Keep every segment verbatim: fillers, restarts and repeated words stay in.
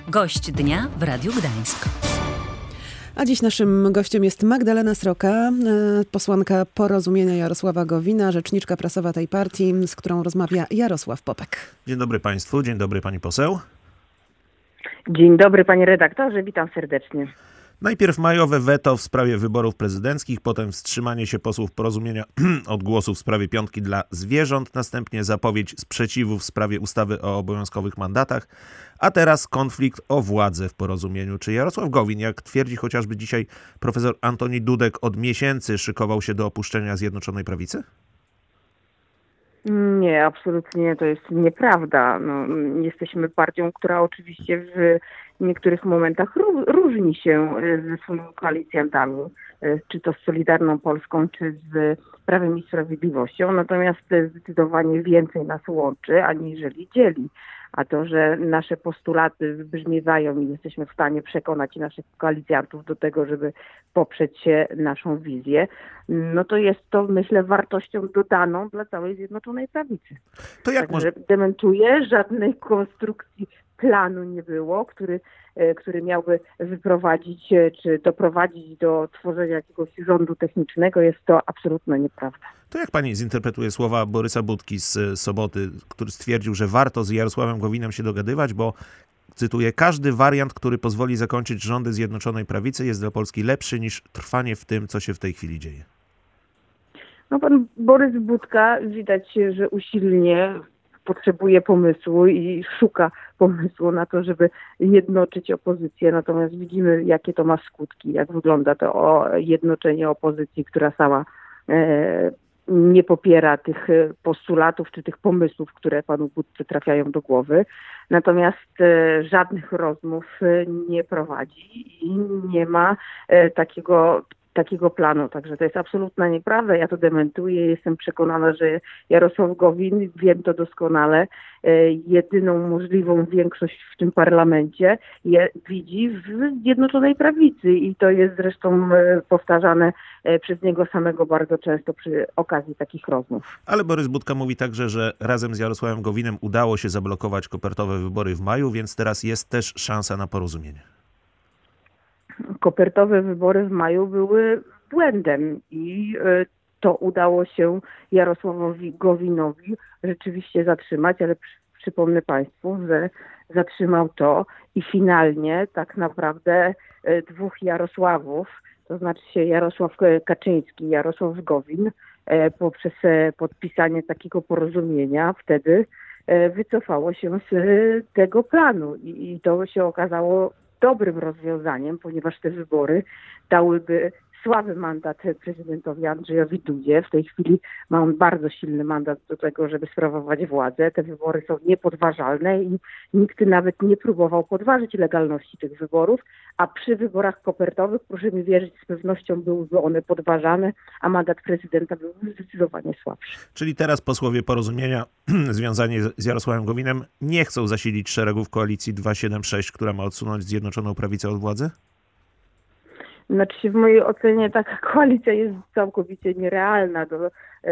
Gość dnia w Radiu Gdańsk. A dziś naszym gościem jest Magdalena Sroka, posłanka Porozumienia Jarosława Gowina, rzeczniczka prasowa tej partii, z którą rozmawia Jarosław Popek. Dzień dobry Państwu, dzień dobry Pani poseł. Dzień dobry Panie redaktorze, witam serdecznie. Najpierw majowe weto w sprawie wyborów prezydenckich, potem wstrzymanie się posłów Porozumienia od głosu w sprawie piątki dla zwierząt, następnie zapowiedź sprzeciwu w sprawie ustawy o obowiązkowych mandatach, a teraz konflikt o władzę w Porozumieniu. Czy Jarosław Gowin, jak twierdzi chociażby dzisiaj profesor Antoni Dudek, od miesięcy szykował się do opuszczenia Zjednoczonej Prawicy? Nie, absolutnie to jest nieprawda. No, jesteśmy partią, która oczywiście w niektórych momentach ró- różni się ze swoimi koalicjantami, czy to z Solidarną Polską, czy z Prawem i Sprawiedliwością, natomiast zdecydowanie więcej nas łączy, aniżeli dzieli. A to, że nasze postulaty wybrzmiewają i jesteśmy w stanie przekonać naszych koalicjantów do tego, żeby poprzeć się naszą wizję, no to jest to, myślę, wartością dodaną dla całej Zjednoczonej Prawicy. To jak Także może... dementuję, żadnej konstrukcji planu nie było, który, który miałby wyprowadzić czy doprowadzić do tworzenia jakiegoś rządu technicznego. Jest to absolutna nieprawda. To jak Pani zinterpretuje słowa Borysa Budki z soboty, który stwierdził, że warto z Jarosławem Gowinem się dogadywać, bo, cytuję, każdy wariant, który pozwoli zakończyć rządy Zjednoczonej Prawicy, jest dla Polski lepszy niż trwanie w tym, co się w tej chwili dzieje. No pan Borys Budka, widać, że usilnie potrzebuje pomysłu i szuka pomysłu na to, żeby jednoczyć opozycję. Natomiast widzimy, jakie to ma skutki, jak wygląda to jednoczenie opozycji, która sama e, nie popiera tych postulatów czy tych pomysłów, które panu Budce trafiają do głowy. Natomiast e, żadnych rozmów nie prowadzi i nie ma e, takiego takiego planu. Także to jest absolutna nieprawda. Ja to dementuję. Jestem przekonana, że Jarosław Gowin, wiem to doskonale, jedyną możliwą większość w tym parlamencie je, widzi w Zjednoczonej Prawicy i to jest zresztą powtarzane przez niego samego bardzo często przy okazji takich rozmów. Ale Borys Budka mówi także, że razem z Jarosławem Gowinem udało się zablokować kopertowe wybory w maju, więc teraz jest też szansa na porozumienie. Kopertowe wybory w maju były błędem i to udało się Jarosławowi Gowinowi rzeczywiście zatrzymać, ale przy, przypomnę Państwu, że zatrzymał to i finalnie tak naprawdę dwóch Jarosławów, to znaczy się Jarosław Kaczyński i Jarosław Gowin, poprzez podpisanie takiego porozumienia wtedy wycofało się z tego planu i, i to się okazało dobrym rozwiązaniem, ponieważ te wybory dałyby słaby mandat prezydentowi Andrzejowi Dudzie. W tej chwili ma on bardzo silny mandat do tego, żeby sprawować władzę. Te wybory są niepodważalne i nikt nawet nie próbował podważyć legalności tych wyborów, a przy wyborach kopertowych, proszę mi wierzyć, z pewnością byłyby one podważane, a mandat prezydenta byłby zdecydowanie słabszy. Czyli teraz posłowie Porozumienia związani z Jarosławem Gowinem nie chcą zasilić szeregów koalicji dwieście siedemdziesiąt sześć, która ma odsunąć Zjednoczoną Prawicę od władzy? Znaczy w mojej ocenie taka koalicja jest całkowicie nierealna do,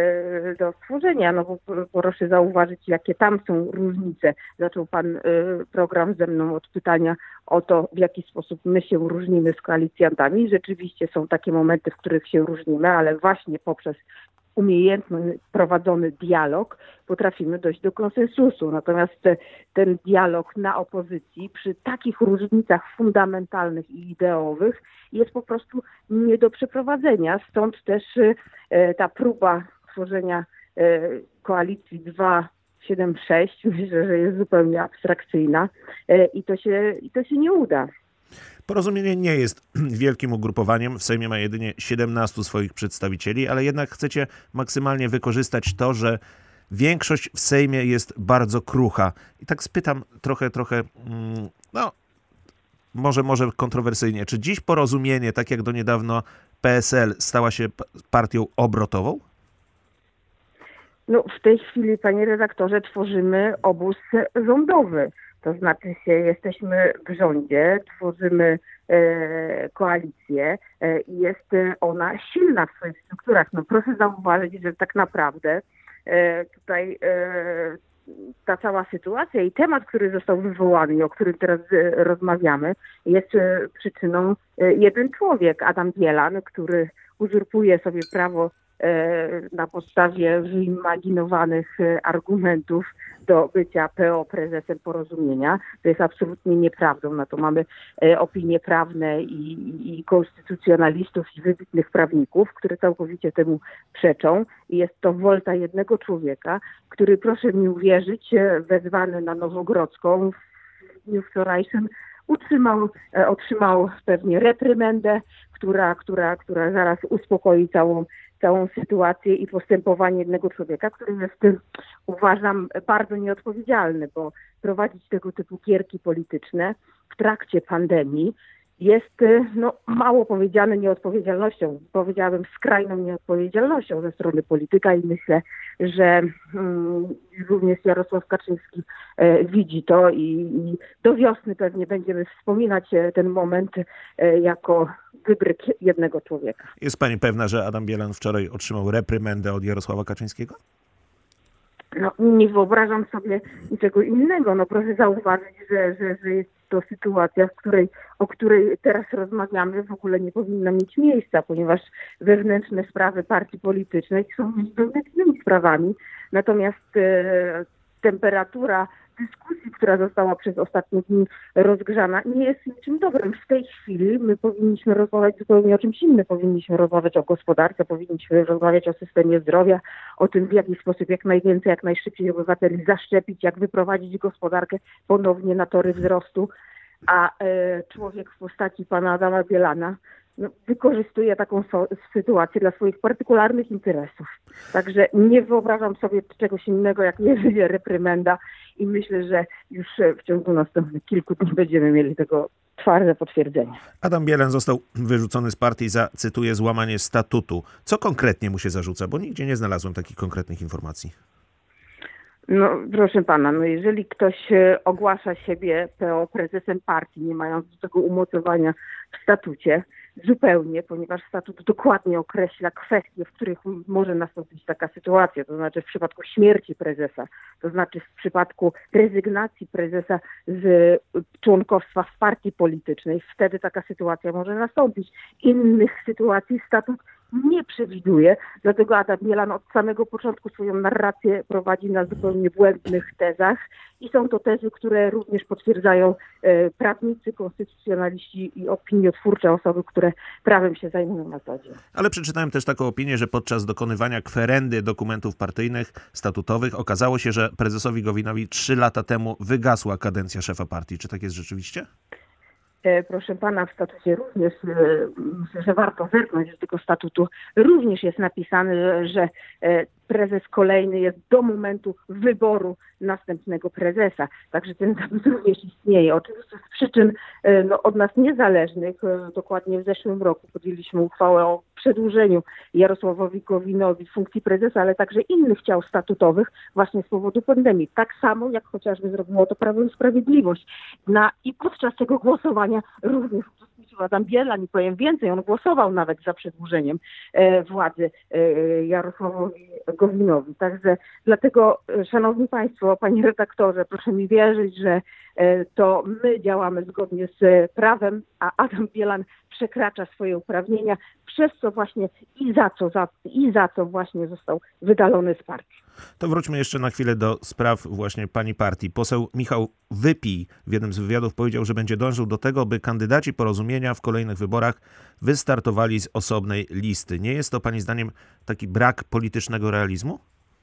do stworzenia, no bo proszę zauważyć, jakie tam są różnice. Zaczął pan program ze mną od pytania o to, w jaki sposób my się różnimy z koalicjantami. Rzeczywiście są takie momenty, w których się różnimy, ale właśnie poprzez umiejętny prowadzony dialog potrafimy dojść do konsensusu. Natomiast te, ten dialog na opozycji przy takich różnicach fundamentalnych i ideowych jest po prostu nie do przeprowadzenia. Stąd też e, ta próba tworzenia e, koalicji dwieście siedemdziesiąt sześć myślę, że jest zupełnie abstrakcyjna e, i to się, i to się nie uda. Porozumienie nie jest wielkim ugrupowaniem. W Sejmie ma jedynie siedemnastu swoich przedstawicieli, ale jednak chcecie maksymalnie wykorzystać to, że większość w Sejmie jest bardzo krucha. I tak spytam trochę, trochę, no może, może kontrowersyjnie. Czy dziś Porozumienie, tak jak do niedawno P S L, stała się partią obrotową? No w tej chwili, panie redaktorze, tworzymy obóz rządowy. To znaczy się, jesteśmy w rządzie, tworzymy e, koalicję e, i jest ona silna w swoich strukturach. No proszę zauważyć, że tak naprawdę e, tutaj e, ta cała sytuacja i temat, który został wywołany i o którym teraz rozmawiamy, jest przyczyną jeden człowiek, Adam Bielan, który uzurpuje sobie prawo na podstawie wyimaginowanych argumentów do bycia P O prezesem Porozumienia. To jest absolutnie nieprawdą. Na to mamy opinie prawne i, i konstytucjonalistów i wybitnych prawników, które całkowicie temu przeczą. I jest to wolta jednego człowieka, który, proszę mi uwierzyć, wezwany na Nowogrodzką w dniu wczorajszym utrzymał, otrzymał pewnie reprymendę, która, która, która zaraz uspokoi całą całą sytuację i postępowanie jednego człowieka, który jest, uważam, bardzo nieodpowiedzialny, bo prowadzić tego typu gierki polityczne w trakcie pandemii jest, no, mało powiedziane nieodpowiedzialnością, powiedziałabym skrajną nieodpowiedzialnością ze strony polityka i myślę, że mm, również Jarosław Kaczyński e, widzi to i, i do wiosny pewnie będziemy wspominać ten moment e, jako wybryk jednego człowieka. Jest pani pewna, że Adam Bielan wczoraj otrzymał reprymendę od Jarosława Kaczyńskiego? No, nie wyobrażam sobie niczego innego. No, proszę zauważyć, że, że, że jest to sytuacja, w której, o której teraz rozmawiamy, w ogóle nie powinna mieć miejsca, ponieważ wewnętrzne sprawy partii politycznej są wewnętrznymi sprawami. Natomiast e, temperatura dyskusji, która została przez ostatnie dni rozgrzana, nie jest niczym dobrym. W tej chwili my powinniśmy rozmawiać zupełnie o czymś innym. Powinniśmy rozmawiać o gospodarce, powinniśmy rozmawiać o systemie zdrowia, o tym, w jaki sposób jak najwięcej, jak najszybciej obywateli zaszczepić, jak wyprowadzić gospodarkę ponownie na tory wzrostu. A e, człowiek w postaci pana Adama Bielana no, wykorzystuje taką so- sytuację dla swoich partykularnych interesów. Także nie wyobrażam sobie czegoś innego, jak jedynie reprymenda i myślę, że już w ciągu następnych kilku dni będziemy mieli tego twarde potwierdzenie. Adam Bielan został wyrzucony z partii za, cytuję, złamanie statutu. Co konkretnie mu się zarzuca? Bo nigdzie nie znalazłem takich konkretnych informacji. No proszę pana, no jeżeli ktoś ogłasza siebie P O prezesem partii, nie mając do tego umocowania w statucie, zupełnie, ponieważ statut dokładnie określa kwestie, w których może nastąpić taka sytuacja, to znaczy w przypadku śmierci prezesa, to znaczy w przypadku rezygnacji prezesa z członkostwa w partii politycznej, wtedy taka sytuacja może nastąpić. Innych sytuacji statut nie przewiduje, dlatego Adam Bielan od samego początku swoją narrację prowadzi na zupełnie błędnych tezach i są to tezy, które również potwierdzają e, prawnicy, konstytucjonaliści i opiniotwórcze osoby, które prawem się zajmują na co dzień. Ale przeczytałem też taką opinię, że podczas dokonywania kwerendy dokumentów partyjnych, statutowych okazało się, że prezesowi Gowinowi trzy lata temu wygasła kadencja szefa partii. Czy tak jest rzeczywiście? Proszę pana, w statucie również, myślę, że warto zerknąć do tego statutu, również jest napisane, że prezes kolejny jest do momentu wyboru następnego prezesa. Także ten zapis również istnieje. Oczywiście z przyczyn no, od nas niezależnych, dokładnie w zeszłym roku podjęliśmy uchwałę o przedłużeniu Jarosławowi Gowinowi funkcji prezesa, ale także innych ciał statutowych właśnie z powodu pandemii. Tak samo jak chociażby zrobiło to Prawo i Sprawiedliwość. Na, I podczas tego głosowania również uczestniczył Adam Bielan i powiem więcej, on głosował nawet za przedłużeniem e, władzy e, Jarosławowi Gowinowi. Także dlatego, szanowni państwo, panie redaktorze, proszę mi wierzyć, że e, to my działamy zgodnie z prawem, a Adam Bielan przekracza swoje uprawnienia, przez co właśnie i za co, za, i za co właśnie został wydalony z partii. To wróćmy jeszcze na chwilę do spraw właśnie pani partii. Poseł Michał Wypij w jednym z wywiadów powiedział, że będzie dążył do tego, by kandydaci Porozumienia w kolejnych wyborach wystartowali z osobnej listy. Nie jest to pani zdaniem taki brak politycznego realizmu?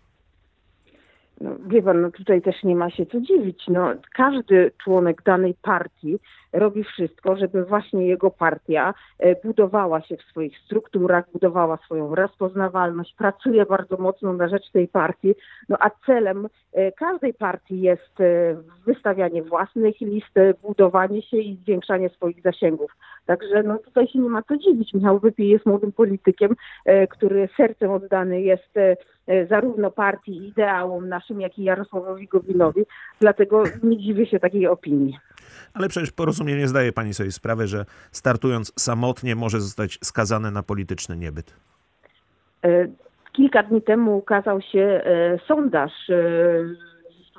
No, wie pan, no tutaj też nie ma się co dziwić. No, każdy członek danej partii robi wszystko, żeby właśnie jego partia budowała się w swoich strukturach, budowała swoją rozpoznawalność, pracuje bardzo mocno na rzecz tej partii, no a celem każdej partii jest wystawianie własnych list, budowanie się i zwiększanie swoich zasięgów. Także no tutaj się nie ma co dziwić. Michał Wypij jest młodym politykiem, który sercem oddany jest zarówno partii, ideałom naszym, jak i Jarosławowi Gowinowi, dlatego nie dziwię się takiej opinii. Ale przecież Porozumienie zdaje pani sobie sprawę, że startując samotnie może zostać skazane na polityczny niebyt. Kilka dni temu ukazał się sondaż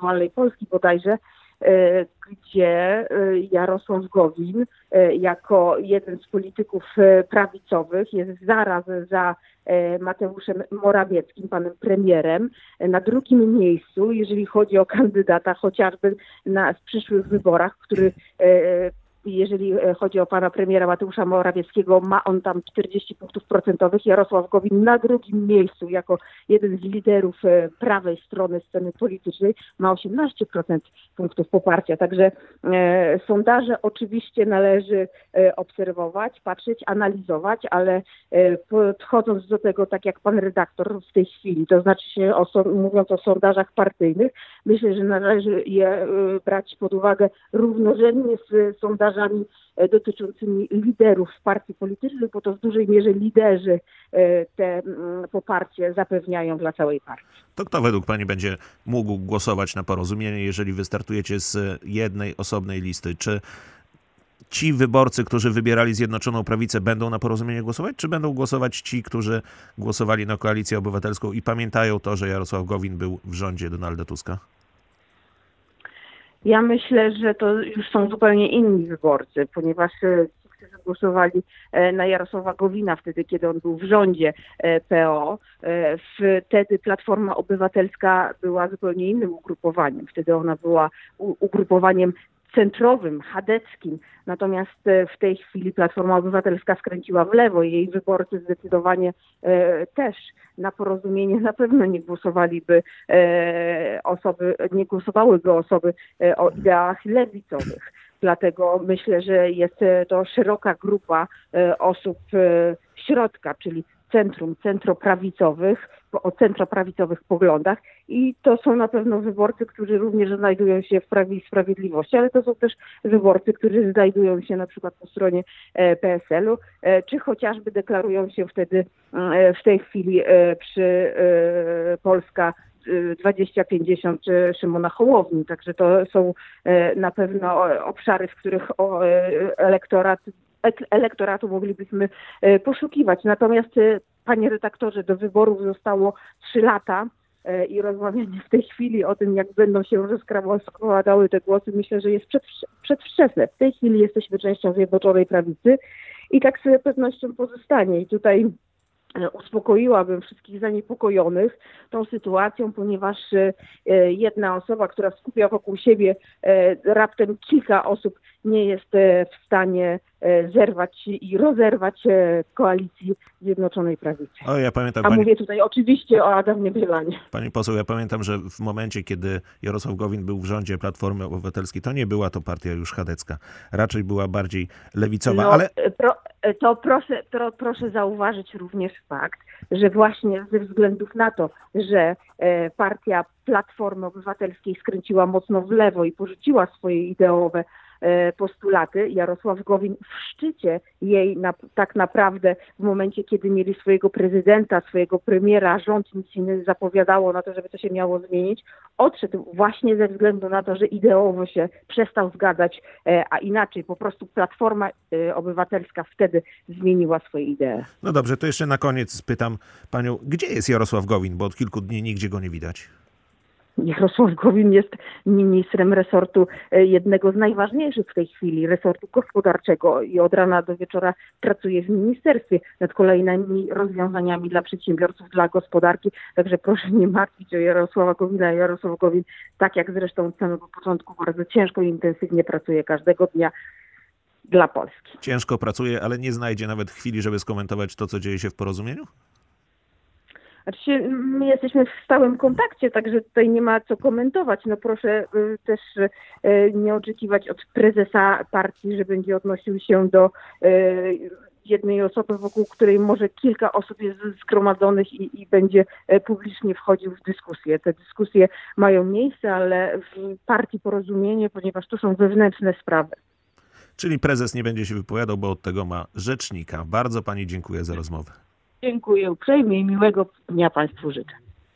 Wirtualnej Polski bodajże, gdzie Jarosław Gowin jako jeden z polityków prawicowych jest zaraz za Mateuszem Morawieckim, panem premierem, na drugim miejscu, jeżeli chodzi o kandydata chociażby na w przyszłych wyborach, który jeżeli chodzi o pana premiera Mateusza Morawieckiego, ma on tam czterdzieści punktów procentowych. Jarosław Gowin na drugim miejscu jako jeden z liderów prawej strony sceny politycznej ma osiemnaście procent punktów poparcia. Także e, sondaże oczywiście należy e, obserwować, patrzeć, analizować, ale e, podchodząc do tego tak jak pan redaktor w tej chwili, to znaczy się o, mówiąc o sondażach partyjnych, myślę, że należy je e, brać pod uwagę równorzędnie z sondażami dotyczącymi liderów partii politycznych, bo to w dużej mierze liderzy te poparcie zapewniają dla całej partii. To kto według pani będzie mógł głosować na Porozumienie, jeżeli wystartujecie z jednej osobnej listy? Czy ci wyborcy, którzy wybierali Zjednoczoną Prawicę, będą na Porozumienie głosować, czy będą głosować ci, którzy głosowali na Koalicję Obywatelską i pamiętają to, że Jarosław Gowin był w rządzie Donalda Tuska? Ja myślę, że to już są zupełnie inni wyborcy, ponieważ ci, którzy głosowali na Jarosława Gowina wtedy, kiedy on był w rządzie P O, wtedy Platforma Obywatelska była zupełnie innym ugrupowaniem. Wtedy ona była ugrupowaniem centrowym, chadeckim. Natomiast w tej chwili Platforma Obywatelska skręciła w lewo i jej wyborcy zdecydowanie e, też na Porozumienie na pewno nie głosowaliby e, osoby, nie głosowałyby osoby e, o ideałach lewicowych. Dlatego myślę, że jest to szeroka grupa e, osób e, środka, czyli centrum, centroprawicowych, o centroprawicowych poglądach i to są na pewno wyborcy, którzy również znajdują się w Prawie i Sprawiedliwości, ale to są też wyborcy, którzy znajdują się na przykład po stronie P S L u, czy chociażby deklarują się wtedy w tej chwili przy Polska dwadzieścia pięćdziesiąt Szymona Hołowni. Także to są na pewno obszary, w których elektorat elektoratu moglibyśmy poszukiwać. Natomiast, panie redaktorze, do wyborów zostało trzy lata i rozmawianie w tej chwili o tym, jak będą się rozkładały te głosy, myślę, że jest przed, przedwczesne. W tej chwili jesteśmy częścią Zjednoczonej Prawicy i tak z pewnością pozostanie. I tutaj uspokoiłabym wszystkich zaniepokojonych tą sytuacją, ponieważ jedna osoba, która skupia wokół siebie raptem kilka osób, nie jest w stanie zerwać i rozerwać koalicji Zjednoczonej Prawicy. O, ja pamiętam, A pani... mówię tutaj oczywiście o Adamie Bielanie. Pani poseł, ja pamiętam, że w momencie, kiedy Jarosław Gowin był w rządzie Platformy Obywatelskiej, to nie była to partia już chadecka. Raczej była bardziej lewicowa, no, ale... Pro, to proszę, pro, proszę zauważyć również fakt, że właśnie ze względów na to, że e, partia Platformy Obywatelskiej skręciła mocno w lewo i porzuciła swoje ideowe postulaty, Jarosław Gowin w szczycie jej na, tak naprawdę w momencie, kiedy mieli swojego prezydenta, swojego premiera, rząd nic się nie zapowiadało na to, żeby to się miało zmienić, odszedł właśnie ze względu na to, że ideowo się przestał zgadzać, a inaczej po prostu Platforma Obywatelska wtedy zmieniła swoje idee. No dobrze, to jeszcze na koniec spytam panią, gdzie jest Jarosław Gowin, bo od kilku dni nigdzie go nie widać. Jarosław Gowin jest ministrem resortu jednego z najważniejszych w tej chwili, resortu gospodarczego i od rana do wieczora pracuje w ministerstwie nad kolejnymi rozwiązaniami dla przedsiębiorców, dla gospodarki. Także proszę nie martwić o Jarosława Gowina. Jarosław Gowin, tak jak zresztą od samego początku, bardzo ciężko i intensywnie pracuje każdego dnia dla Polski. Ciężko pracuje, ale nie znajdzie nawet chwili, żeby skomentować to, co dzieje się w Porozumieniu? Znaczy, my jesteśmy w stałym kontakcie, także tutaj nie ma co komentować. No proszę y, też y, nie oczekiwać od prezesa partii, że będzie odnosił się do y, jednej osoby, wokół której może kilka osób jest zgromadzonych i, i będzie publicznie wchodził w dyskusję. Te dyskusje mają miejsce, ale w partii Porozumienie, ponieważ to są wewnętrzne sprawy. Czyli prezes nie będzie się wypowiadał, bo od tego ma rzecznika. Bardzo pani dziękuję za rozmowę. Dziękuję uprzejmie i miłego dnia państwu życzę.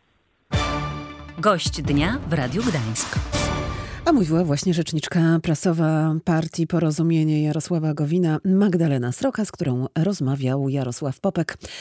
Gość dnia w Radiu Gdańsk. A mówiła właśnie rzeczniczka prasowa partii Porozumienie Jarosława Gowina, Magdalena Sroka, z którą rozmawiał Jarosław Popek.